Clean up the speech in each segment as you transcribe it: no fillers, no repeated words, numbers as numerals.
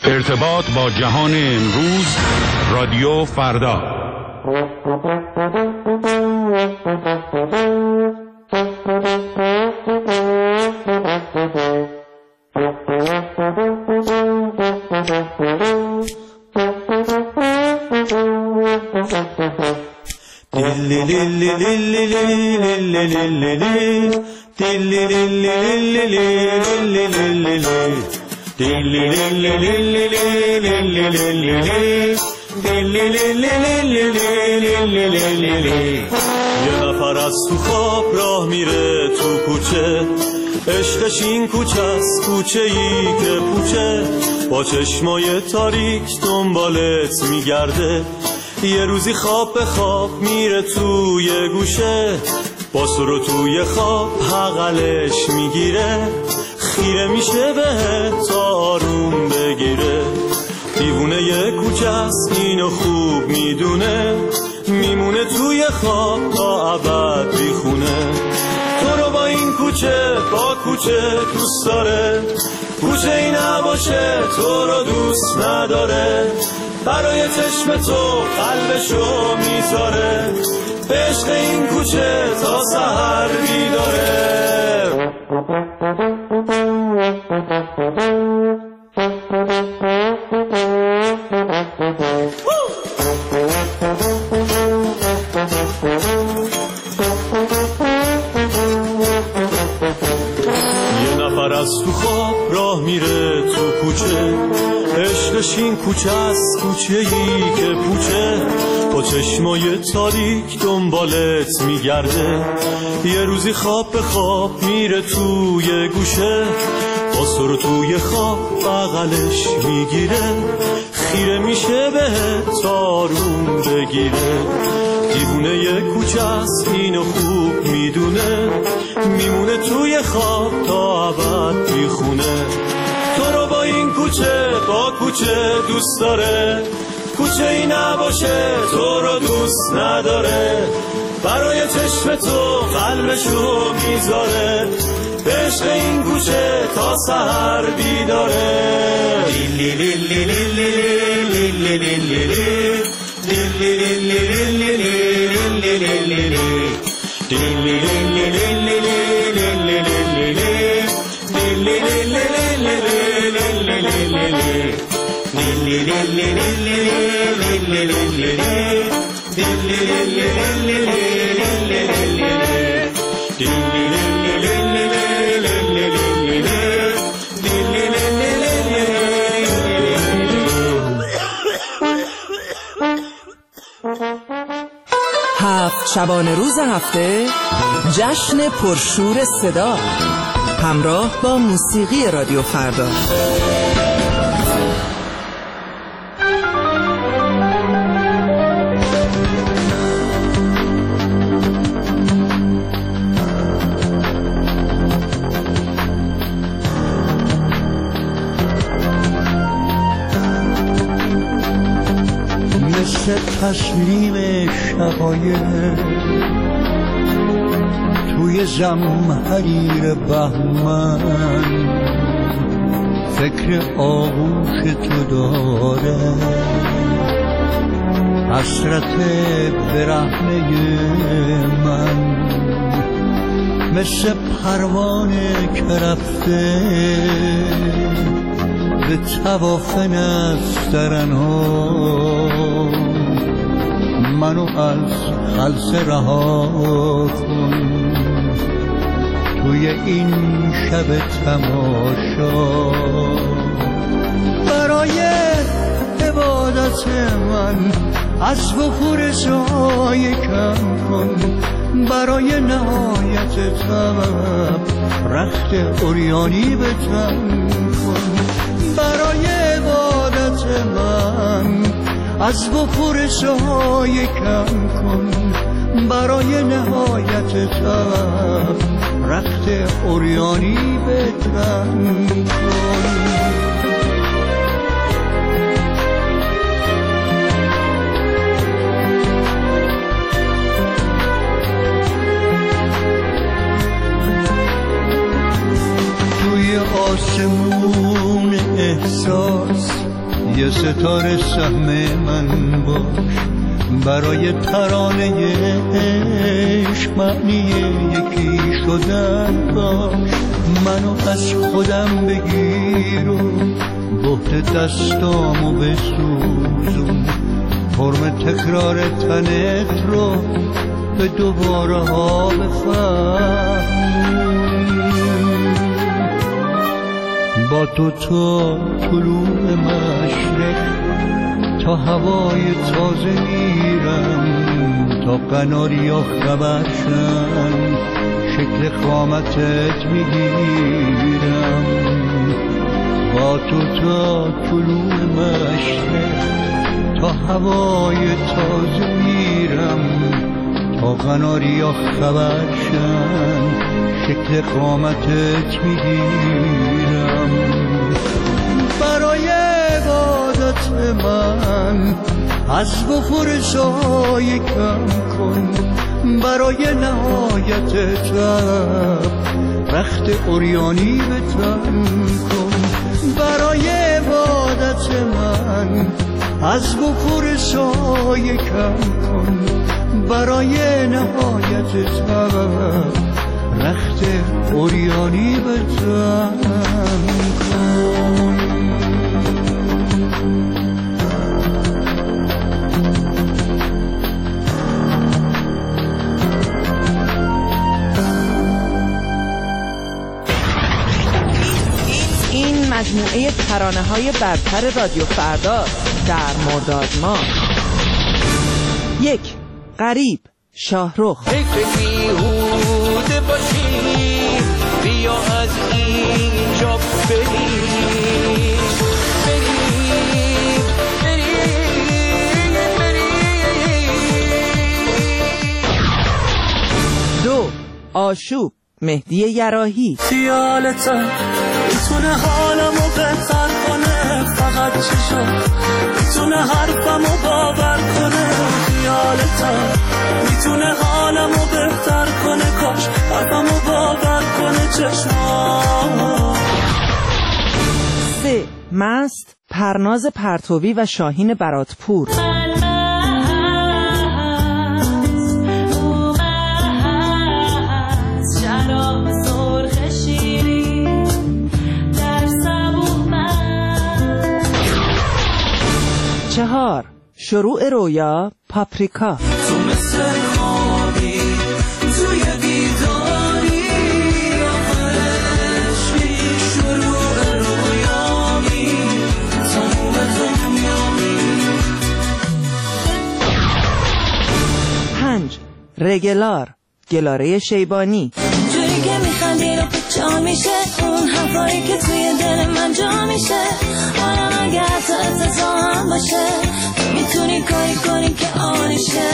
ارتباط با جهان امروز، رادیو فردا. یه نفر از تو خواب راه میره تو کوچه، عشقش این کوچه است، کوچه ای که پوچه، با چشمای تاریک دنبالت میگرده. یه روزی خواب به خواب میره توی گوشه، با سر توی خواب حقلش میگیره، خیره میشه بهت تا آروم بگیره. دیوونه یه کوچه است اینو خوب میدونه، میمونه توی خواب تا ابد بیخونه. تو رو با این کوچه با کوچه دوست داره، کوچه ای نباشه تو رو دوست نداره. برای چشم تو قلبشو میذاره، به عشق این کوچه تا سحر بیداره. یه نفر از تو خواب راه میره تو کوچه، عشقش این کوچه است، کوچه ای که پوچه، با چشمای تاریک دنبالت میگرده. یه روزی خواب به خواب میره توی گوشه، با سر توی خواب بغلش میگیره، خیره میشه بهت تا آروم بگیره. دیوونه یه کوچه است اینو خوب میدونه، میمونه توی خواب تا ابد بیخونه. تو رو با این کوچه با کوچه دوست داره، کوچه ای نباشه تو رو دوست نداره. برای چشم تو قلبشو میذاره، به عشق این کوچه تا سحر بیداره. هفت شبانه روز هفته جشن پرشور صدا همراه با موسیقی رادیو فردا. مثل تسلیم شقایق توی زمحریر بهمن، فکر آغوش تو داره، حسرت برهنه من. مثل پروانه که رفته به طواف نسترنها، منو از خلسه رها کن توی این شب تماشا. برای عبادت من از بخور سایه کم کن، برای نهایت طلب رخت عریانی به تن کن. برای عبادت من از بخور سایه کم کن، برای نهایت طلب رخت عریانی به تن کن. توی آسمون احساس خداست یه ستاره سهم من باش برای ترانه عشق معنی یکی شدن باش منو از خودم بگیر و بهت دستامو بسوزون فرم تکرار تنت رو به دوباره ها بفهم با تو تا طلوع مشرق تا هوای تازه میرم تا قناریا خبرشن شکل قامتت میگیرم با تو تا طلوع مشرق تا هوای تازه میرم تا قناریا خبرشن شکل قامتت میگیرم برای عبادت من از بخور سایه کم کن برای نهایت تب رخت عریانی به تن کن برای عبادت من از بخور سایه کم کن برای نهایت تب رخت عریانی به تن کن این مجموعه ترانه‌های برتر رادیو فردا در مرداد ماه. 1. غریب شاهرخ. فکر بیهوده باشی بیا از اینجا بریم 2. آشوب مهدی یراحی. خیالت میتونه حالمو بهتر کنه فقط چشم میتونه حرفمو باور کنه خیالت میتونه حالمو بهتر کنه کاش حرفمو باور کنه چشم 3. مست پرناز پرتوی و شاهین براتپور. چهار. شروع رویا پاپریکا. تو مثل خوابی توی بیداری آخرشی شروع رویامی تموم دنیامی 5. رگلار گلاره شیبانی. جوری که میخندی رو پیچا میشه اون حرفایی که توی دل من جا میشه حالا اگه حتی اتفاق هم باشه میتونی کاری کنی که آنشه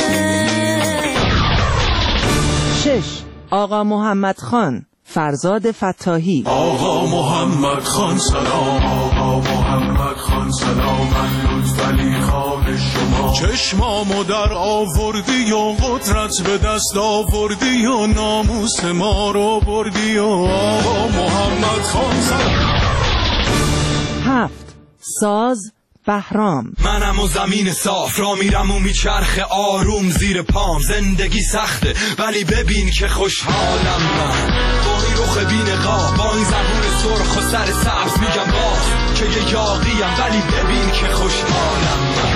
6. آقا محمد خان فرزاد فتاحی. آقا محمد خان سلام آقا محمد خان سلام من لطفعلی خان شما چشمامو در آوردی و قدرت به دست آوردی و ناموس ما رو بردی و آقا محمد خان سلام 7. ساز بهرام. منم و زمین صاف را میرم و میچرخه آروم زیر پام زندگی سخته ولی ببین که خوشحالم من با این رخ بی‌نقاب با این زبون سرخ و سر سبز میگم باز که یه یاقیم ولی ببین که خوشحالم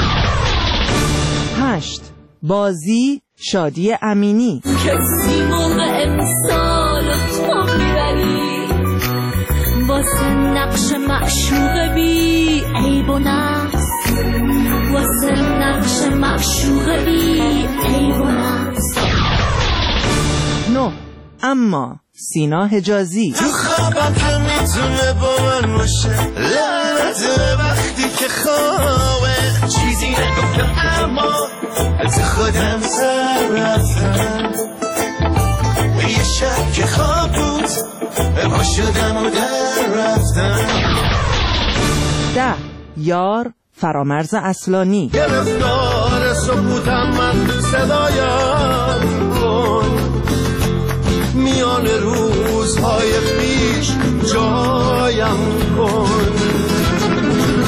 من 8. بازی شادی امینی. کسی موقع امسال تو میبری واسه نقش معشوق بی عیب و نقص واسه نقش معشوق بی عیب و نقص 9. اما سینا حجازی. تو خوابم که میتونه با من باشه لعنت وقتی که خوابه چیزی نگفتم اما از خودم سر رفتم یه شب که خواب بود ما شدم و در رفتم 10. یار فرامرز اصلانی. گرفتار سکوتم من تو صدایم کن میان روزهای پیش جایم کن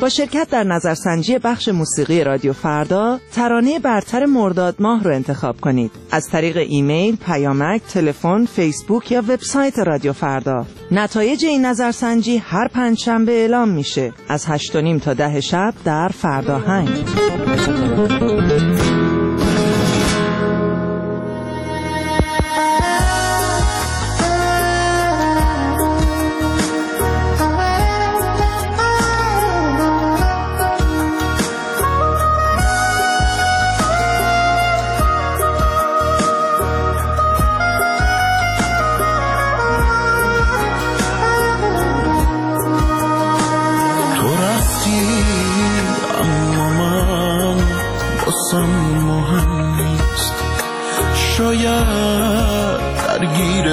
با شرکت در نظرسنجی بخش موسیقی رادیو فردا ترانه برتر مرداد ماه رو انتخاب کنید از طریق ایمیل، پیامک، تلفن، فیسبوک یا وبسایت رادیو فردا. نتایج این نظرسنجی هر پنجشنبه اعلام میشه از 8:30 تا 10 شب در فرداهنگ. مهم نیست، شاید درگیر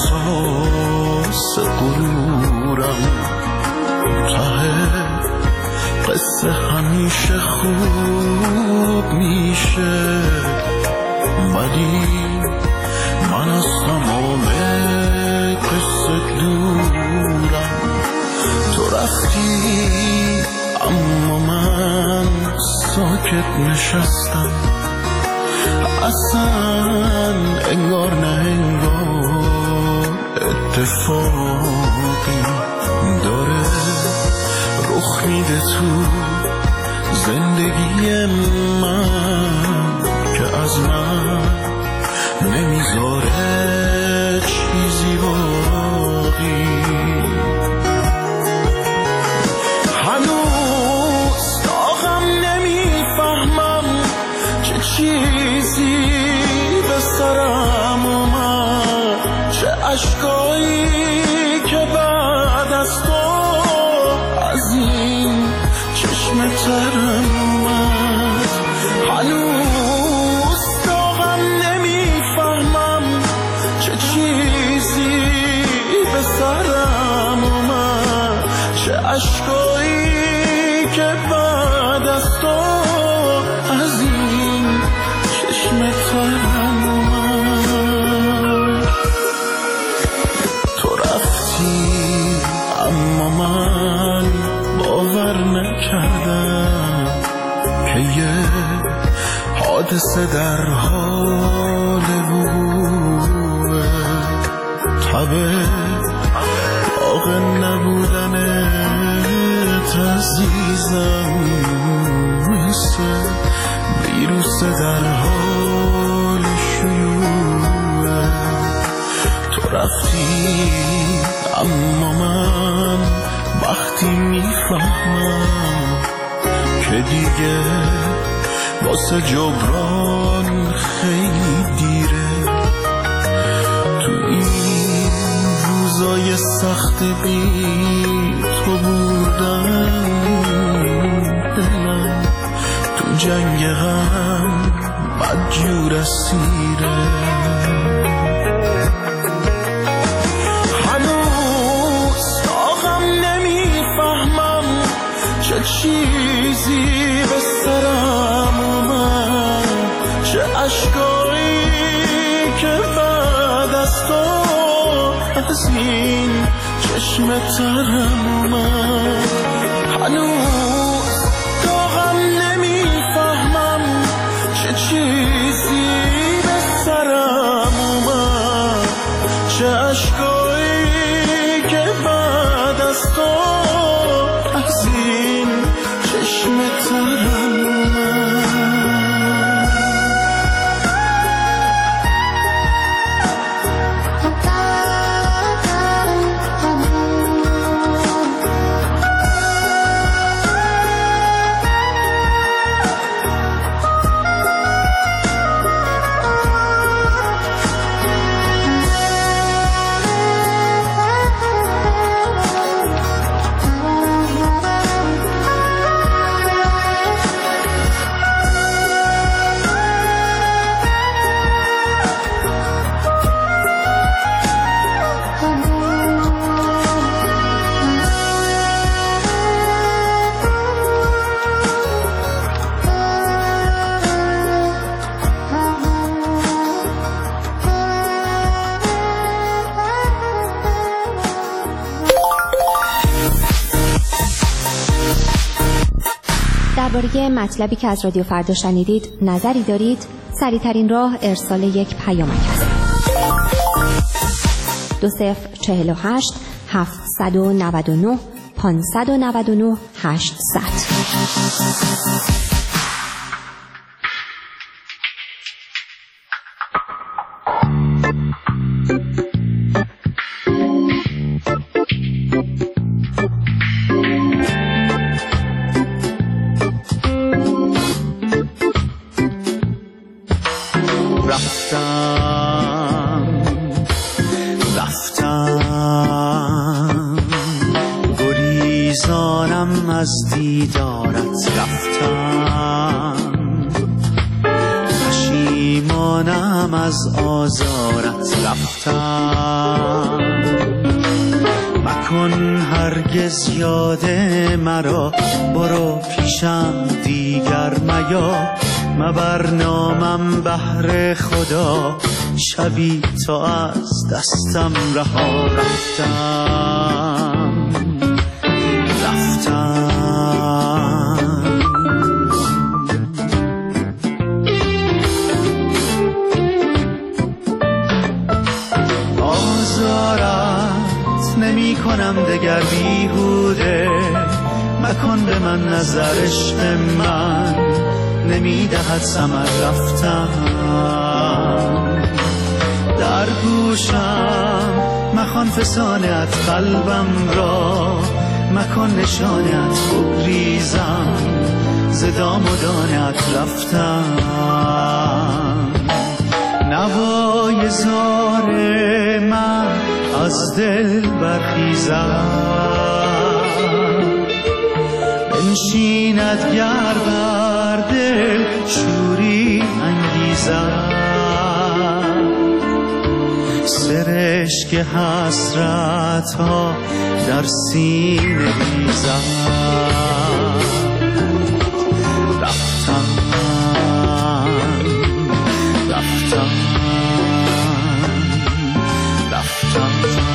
احساس غرورم، ته قصه همیشه خوب میشه، ولی من از تمام قصه دورم. تو رفتی اما من ساکت نشستم، اصلا انگار نه انگار اتفاقی داره رخ میده تو زندگی من که از من نمیذاره چیزی باقی. چیزی به سرم اومد، چه عشقایی که بعد از تو از این چشم ترم اومد. هنوز داغم نمیفهمم چه چیزی به سرم اومد، چه عشقایی که بعد از تو از این چشم ترم اومد. تو رفتی اما من باور نکردم که یه حادثه در حال وقوعه، تبه داغ نبودنت عزیزم مثل ویروس در حال شیوعه. تو رفتی اما من وقتی میفهمم که دیگه واسه جبران خیلی دیره. تو این روزای سخت بی تو بودم، دلم تو جنگ غم بدجور اسیره. هنوز داغم نمیفهمم چه چیزی به سرم اومد، چه عشقایی که بعد از تو از این چشم ترم اومد. هنوز داغم نمیفهمم چه چیزی به سرم اومد، چه عشقایی که بعد از تو از این چشم ترم اومد. درباره مطلبی که از رادیو فردا شنیدید نظری دارید؟ سریع‌ترین راه ارسال یک پیامک است. 2048 799 599 800. گریزانم از دیدارت، رفتم پشیمانم از آزارت، رفتم مکن هرگز یاد مرا، برو پیشم دیگر میا، مبر نامم بهر خدا، شبی تو از دستم رها، رفتم آزارت نمی کنم دگر بیهوده، مکن به من نظر عشق من نمی دهد ثمر، رفتم در گوشم مخوان فسانت قلبم را، مکن نشانت بگریزم ز دام و دانت، رفتم نوای زار من از دل برخیزم، بنشیند گر بر دل شوری انگیزم، سرشک حسرت ها در سینه ریزم، رفتم رفتم رفتم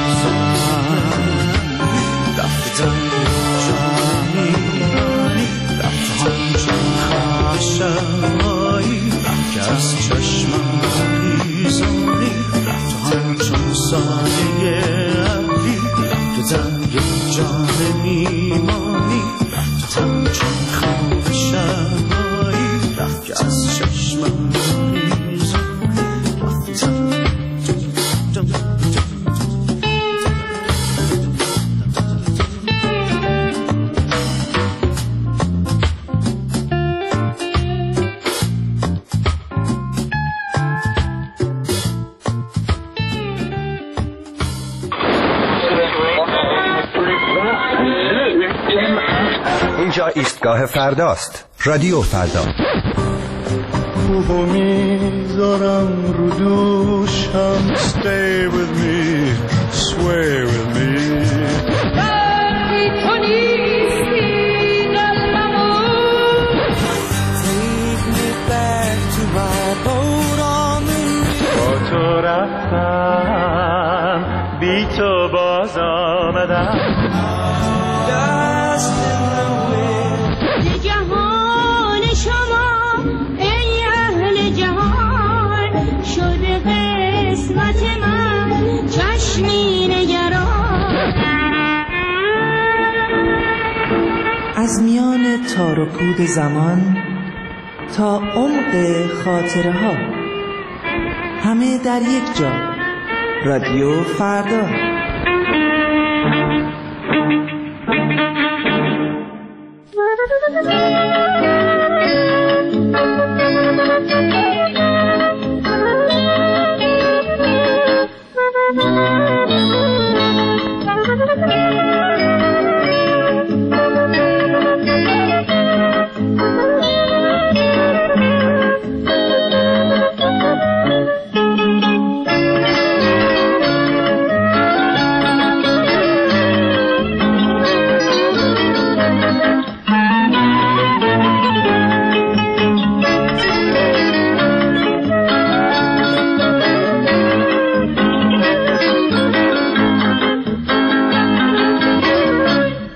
رفتم جانی رفتم چون خشمایی، رفتم از چشمم ریزانی، رفتم چون سایه ابری، رفتم جان میمانی، رفتم چون خواب شبایی، رفتم از چشمم ریزانی، رفتم اینجا ایستگاه فرداست. رادیو فردا. خوبو میذارم رو دوشم، stay with me, sway with me. تو نیستی قلبمو، take me back to my boat on the river. با تو رفتم بی تو باز آمدم، جهان شما ای اهل جهان، شده قسمت من چشمی نگران. از میان تار و پود زمان تا عمق خاطره ها، همه در یک جا. رادیو فردا.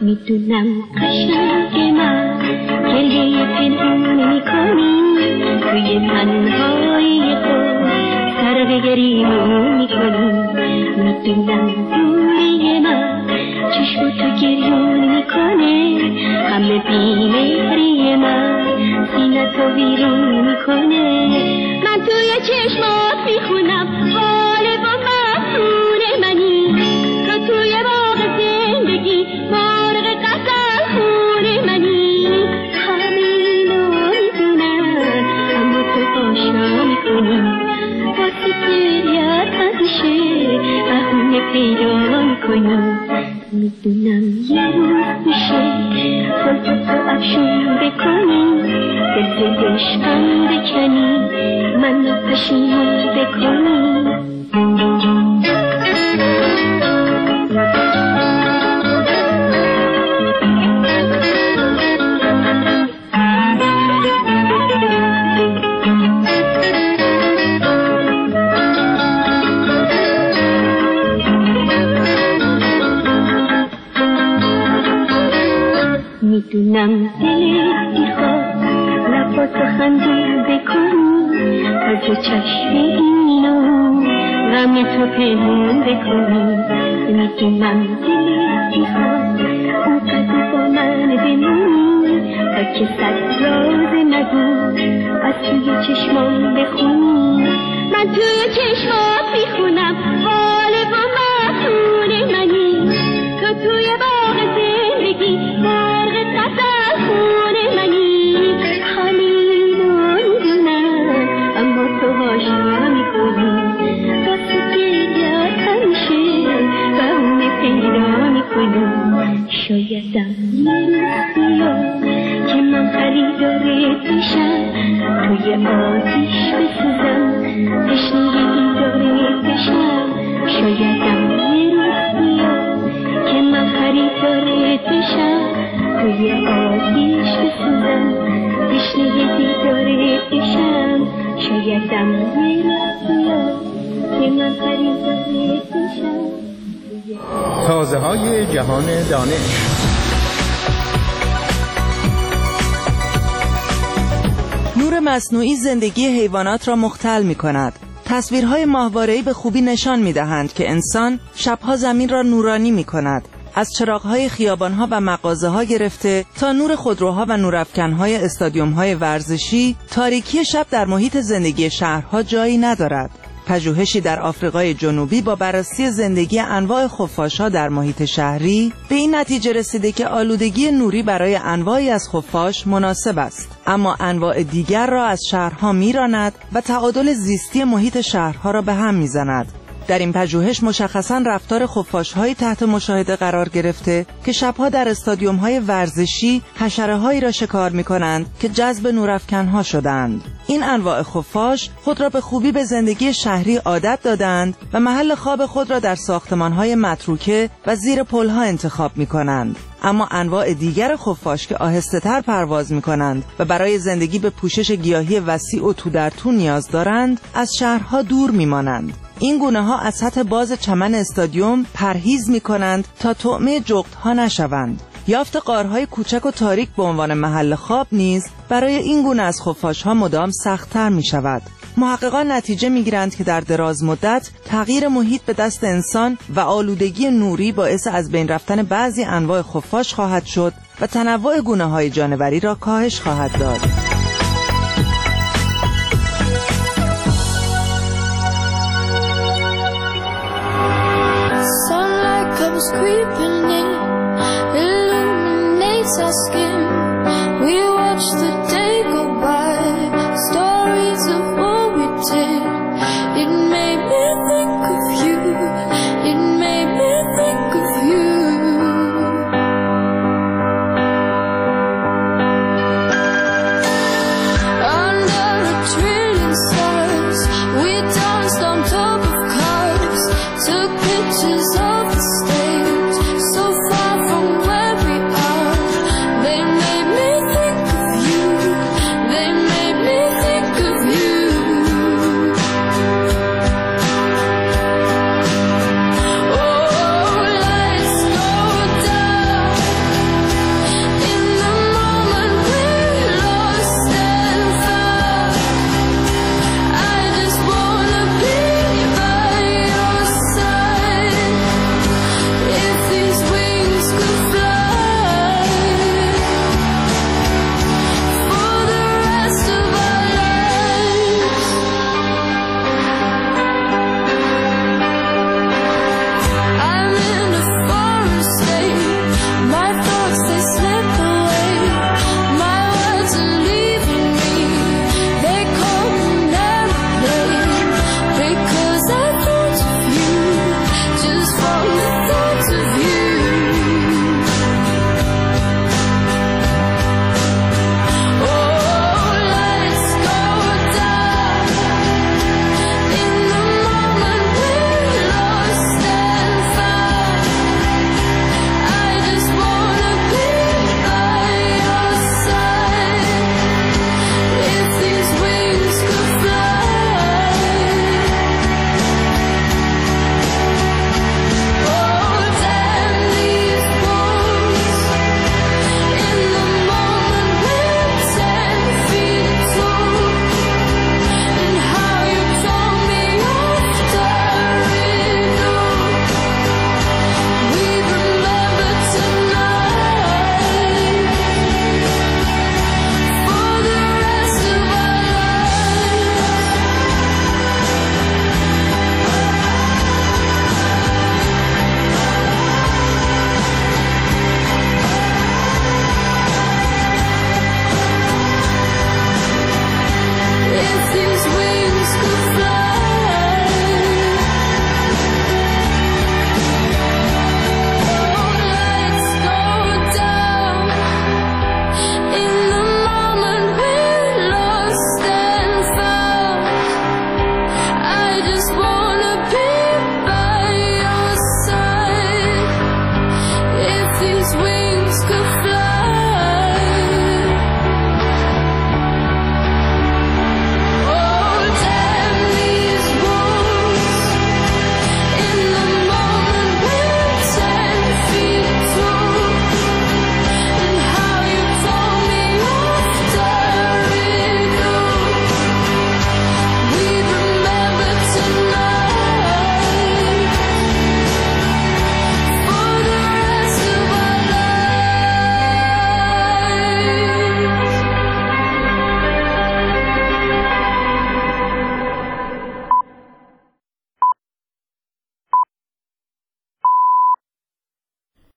میدونم قشنگ من گریه پنهون میکنی توی تنهایی خود سر گریمون میکنی میدونم دوری من چشم تو گریون میکنه همه بیمهری من سینه تو ویرون میکنه من توی چشمات میخونم حال با مفتون منی تو توی باغ زندگی مرغ غزل خون منی همه اینو میدونم اما تو آشنا میکنی واسه گریت همیشه بهونه پیدا میکنی میدونم یه روز میشه تو افشون بکنی دل عشقم بکنی منو پشیمون بکنی میدونم دلت میخواد لباتو خندون بکنی از چشم اینو غم تو پنهون بکنی میدونم دلت میخواد اونقدر با من بمونی تا که صد راز نگو از توی چشمان بخونی من توی چشمات میخونم حال با مفتون منی تو توی باغ زندگی مرغ غزل خون منی همینو میدونم اما تو آشنا میکنی واسه گریت همیشه بهونه پیدا میکنی شایدم یه روز بیاد که من خریدارت بشم توی آتیش بسوزم تشنه دیدارت بشم شایدم یه روز بیاد که من خریدارت بشم توی آتیش بسوزم تشنه دیدارت بشم شایدم یه روز بیاد که من خریدارت بشم تازه های جهان دانش. نور مصنوعی زندگی حیوانات را مختل می کند. تصویرهای ماهواره‌ای به خوبی نشان می دهند که انسان شبها زمین را نورانی می کند. از چراغ‌های خیابان‌ها و مغازه‌ها گرفته تا نور خودروها و نورافکن‌های استادیوم‌های ورزشی، تاریکی شب در محیط زندگی شهرها جایی ندارد. پژوهشی در آفریقای جنوبی با بررسی زندگی انواع خفاش‌ها در محیط شهری به این نتیجه رسیده که آلودگی نوری برای انواعی از خفاش مناسب است، اما انواع دیگر را از شهرها می‌راند و تعادل زیستی محیط شهرها را به هم می‌زند. در این پژوهش مشخصاً رفتار خفاش‌هایی تحت مشاهده قرار گرفته که شبها در استادیوم‌های ورزشی حشره‌هایی را شکار می‌کنند که جذب نورافکن‌ها شدند. این انواع خفاش خود را به خوبی به زندگی شهری عادت دادند و محل خواب خود را در ساختمان‌های متروکه و زیر پل‌ها انتخاب می‌کنند. اما انواع دیگر خفاش که آهسته‌تر پرواز می‌کنند و برای زندگی به پوشش گیاهی وسیع و تو در تو نیاز دارند، از شهرها دور می‌مانند. این گونه ها از سطح باز چمن استادیوم پرهیز می کنند تا طعمه جغدها نشوند. یافت غارهای کوچک و تاریک به عنوان محل خواب نیز برای این گونه از خفاش ها مدام سخت‌تر می شود. محققان نتیجه می گیرند که در دراز مدت تغییر محیط به دست انسان و آلودگی نوری باعث از بین رفتن بعضی انواع خفاش خواهد شد و تنوع گونه های جانوری را کاهش خواهد داد. Creeping in, illuminates our skin.